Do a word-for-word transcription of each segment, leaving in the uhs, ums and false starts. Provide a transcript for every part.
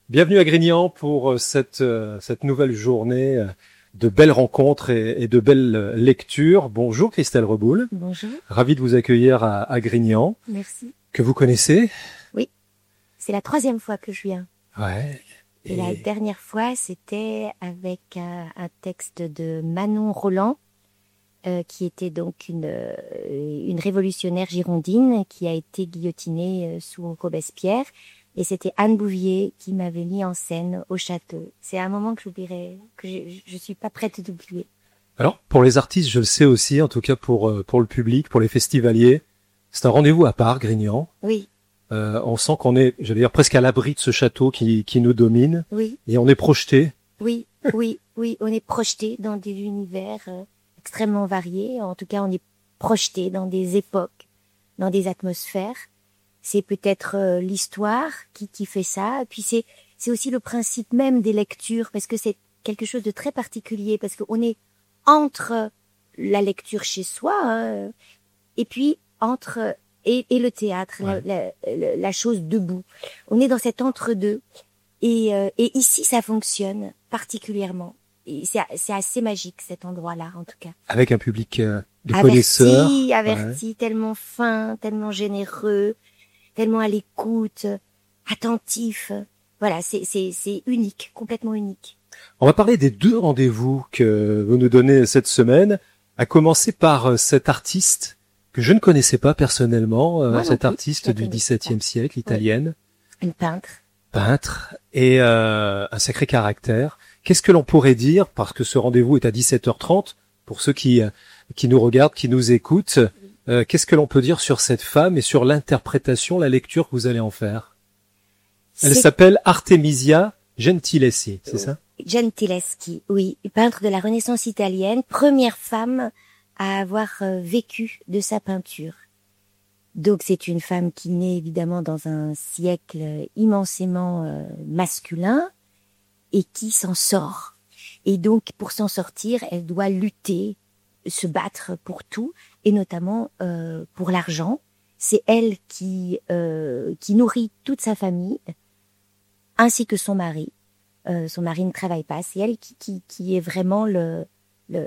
Bienvenue à Grignan pour cette, euh, cette nouvelle journée de belles rencontres et, et de belles lectures. Bonjour Christelle Reboul. Bonjour. Ravi de vous accueillir à, à Grignan. Merci. Que vous connaissez? Oui, c'est la troisième fois que je viens. Ouais. Et, et la dernière fois, c'était avec un, un texte de Manon Roland, euh, qui était donc une, euh, une révolutionnaire girondine qui a été guillotinée euh, sous Robespierre. Et c'était Anne Bouvier qui m'avait mis en scène au château. C'est un moment que j'oublierai, que je, je suis pas prête d'oublier. Alors, pour les artistes, je le sais aussi, en tout cas pour, pour le public, pour les festivaliers, c'est un rendez-vous à part, Grignan. Oui. Euh, on sent qu'on est, j'allais dire, presque à l'abri de ce château qui, qui nous domine. Oui. Et on est projeté. Oui, oui, oui. On est projeté dans des univers euh, extrêmement variés. En tout cas, on est projeté dans des époques, dans des atmosphères. C'est peut-être euh, l'histoire qui, qui fait ça. Et puis c'est, c'est aussi le principe même des lectures, parce que c'est quelque chose de très particulier, parce qu'on est entre la lecture chez soi, hein, et puis entre et, et le théâtre, ouais. la, la, la chose debout. On est dans cet entre-deux. Et, euh, et ici, ça fonctionne particulièrement. Et c'est, c'est assez magique, cet endroit-là, en tout cas. Avec un public euh, de averti, connaisseurs. Averti, ouais. Tellement fin, tellement généreux, tellement à l'écoute, attentif. Voilà, c'est, c'est, c'est unique, complètement unique. On va parler des deux rendez-vous que vous nous donnez cette semaine, à commencer par cet artiste que je ne connaissais pas personnellement, euh, cette artiste du dix-septième siècle, italienne. Oui. Une peintre. Peintre et euh, un sacré caractère. Qu'est-ce que l'on pourrait dire, parce que ce rendez-vous est à dix-sept heures trente, pour ceux qui qui nous regardent, qui nous écoutent, euh, qu'est-ce que l'on peut dire sur cette femme et sur l'interprétation, la lecture que vous allez en faire? Elle c'est... s'appelle Artemisia Gentileschi, c'est ça? Gentileschi, oui, peintre de la Renaissance italienne, première femme à avoir vécu de sa peinture. Donc c'est une femme qui naît évidemment dans un siècle immensément euh, masculin et qui s'en sort. Et donc pour s'en sortir, elle doit lutter, se battre pour tout, et notamment euh, pour l'argent. C'est elle qui euh, qui nourrit toute sa famille, ainsi que son mari. Euh, son mari ne travaille pas, c'est elle qui qui, qui est vraiment le le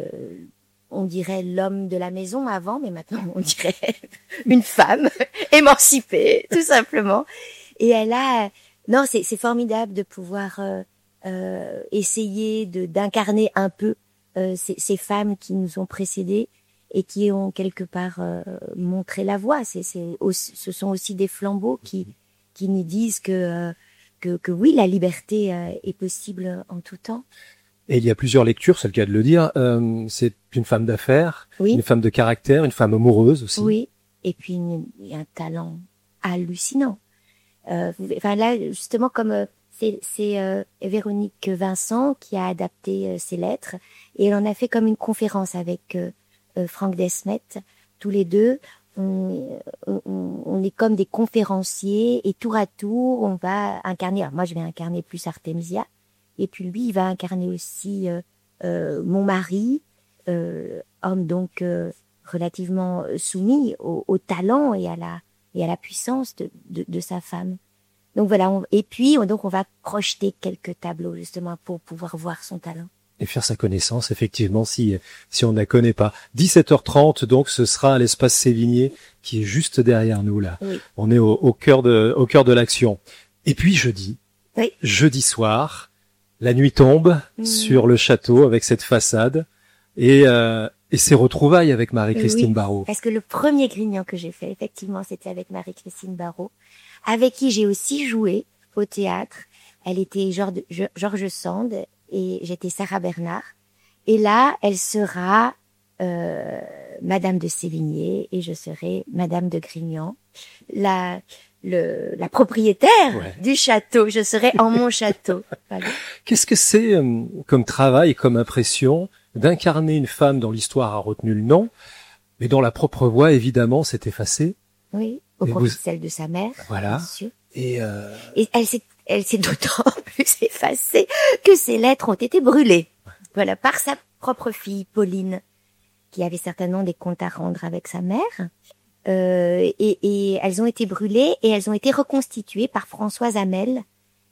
on dirait l'homme de la maison avant, mais maintenant on dirait une femme émancipée, tout simplement. Et elle a, non, c'est, c'est formidable de pouvoir euh, euh, essayer de d'incarner un peu euh, ces, ces femmes qui nous ont précédées et qui ont quelque part euh, montré la voie. C'est, c'est, ce sont aussi des flambeaux qui qui nous disent que euh, que, que oui, la liberté euh, est possible en tout temps. Et il y a plusieurs lectures, c'est le cas de le dire. Euh, c'est une femme d'affaires, oui. Une femme de caractère, une femme amoureuse aussi. Oui, et puis une, un talent hallucinant. Euh, enfin là, justement, comme euh, c'est, c'est euh, Véronique Vincent qui a adapté euh, ses lettres, et elle en a fait comme une conférence avec euh, euh, Franck Desmet. Tous les deux, on, on, on est comme des conférenciers, et tour à tour, on va incarner. Alors moi, je vais incarner plus Artemisia. Et puis lui, il va incarner aussi euh, euh, mon mari, euh, homme donc euh, relativement soumis au, au talent et à la et à la puissance de, de, de sa femme. Donc voilà. On, et puis on, donc on va projeter quelques tableaux justement pour pouvoir voir son talent. Et faire sa connaissance, effectivement, si si on ne la connaît pas. dix-sept heures trente, donc ce sera à l'espace Sévigné qui est juste derrière nous là. Oui. On est au, au cœur de au cœur de l'action. Et puis jeudi, oui. jeudi soir. La nuit tombe mmh. sur le château avec cette façade et, euh, et ses retrouvailles avec Marie-Christine oui, Barrault. Parce que le premier Grignan que j'ai fait, effectivement, c'était avec Marie-Christine Barrault, avec qui j'ai aussi joué au théâtre. Elle était Georges, Georges Sand et j'étais Sarah Bernard. Et là, elle sera euh, Madame de Sévigné et je serai Madame de Grignan. La... Le, la propriétaire ouais. du château, je serai en mon château. Voilà. Qu'est-ce que c'est euh, comme travail, comme impression d'incarner une femme dont l'histoire a retenu le nom, mais dont la propre voix, évidemment, s'est effacée? Oui, au profit de vous... celle de sa mère. Voilà. Bien sûr. Et, euh... Et elle s'est, elle s'est d'autant plus effacée que ses lettres ont été brûlées. Ouais. Voilà, par sa propre fille, Pauline, qui avait certainement des comptes à rendre avec sa mère. Euh, et, et elles ont été brûlées et elles ont été reconstituées par Françoise Hamel,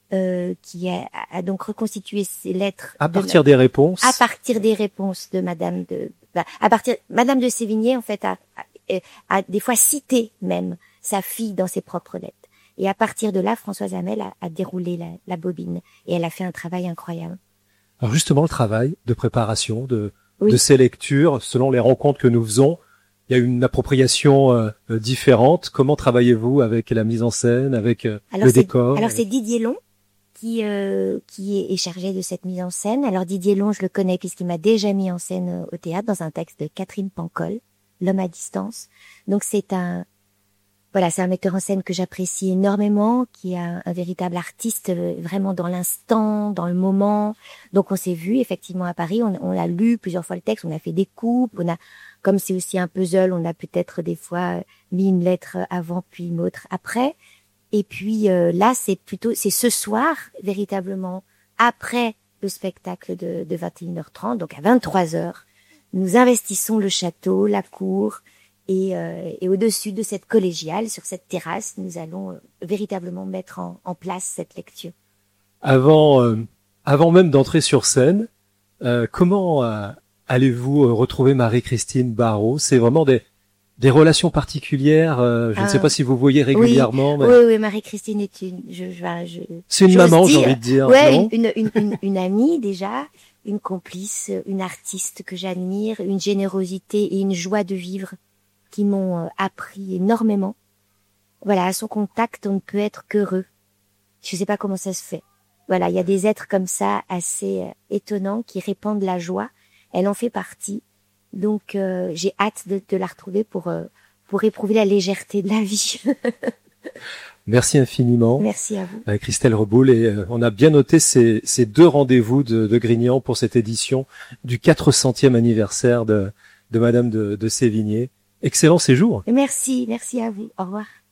euh, qui a, a donc reconstitué ses lettres à partir de, des réponses. À partir des réponses de Madame de, bah, à partir Madame de Sévigné en fait a, a, a des fois cité même sa fille dans ses propres lettres. Et à partir de là, Françoise Hamel a, a déroulé la, la bobine et elle a fait un travail incroyable. Alors justement, le travail de préparation de, oui. de ces lectures, selon les rencontres que nous faisons, il y a une appropriation euh, différente. Comment travaillez-vous avec la mise en scène, avec euh, alors le décor? Alors c'est Didier Long qui euh, qui est, est chargé de cette mise en scène. Alors Didier Long, je le connais puisqu'il m'a déjà mis en scène au théâtre dans un texte de Catherine Pancol, L'homme à distance. Donc c'est un Voilà, c'est un metteur en scène que j'apprécie énormément, qui est un, un véritable artiste, euh, vraiment dans l'instant, dans le moment. Donc on s'est vu effectivement à Paris, on, on a lu plusieurs fois le texte, on a fait des coupes, on a, comme c'est aussi un puzzle, on a peut-être des fois mis une lettre avant puis une autre après. Et puis euh, là, c'est plutôt, c'est ce soir véritablement après le spectacle de, de vingt et une heures trente, donc à vingt-trois heures, nous investissons le château, la cour. Et, euh, et au-dessus de cette collégiale, sur cette terrasse, nous allons euh, véritablement mettre en, en place cette lecture. Avant, euh, avant même d'entrer sur scène, euh, comment euh, allez-vous retrouver Marie-Christine Barrault? C'est vraiment des, des relations particulières. Euh, je ah, ne sais pas si vous voyez régulièrement. Oui, mais... oui, oui, Marie-Christine est une. Je, je, je, c'est une maman, j'ai envie de dire. Ouais, non une, une, une, une amie déjà, une complice, une artiste que j'admire, une générosité et une joie de vivre qui m'ont appris énormément. Voilà, à son contact, on ne peut être qu'heureux. Je sais pas comment ça se fait. Voilà, il y a des êtres comme ça assez euh, étonnants qui répandent la joie. Elle en fait partie. Donc euh, j'ai hâte de, de la retrouver pour euh, pour éprouver la légèreté de la vie. Merci infiniment. Merci à vous. Avec Christelle Reboul, et euh, on a bien noté ces, ces deux rendez-vous de, de Grignan pour cette édition du quatre centième anniversaire de, de Madame de, de Sévigné. Excellent séjour. Merci, merci à vous. Au revoir.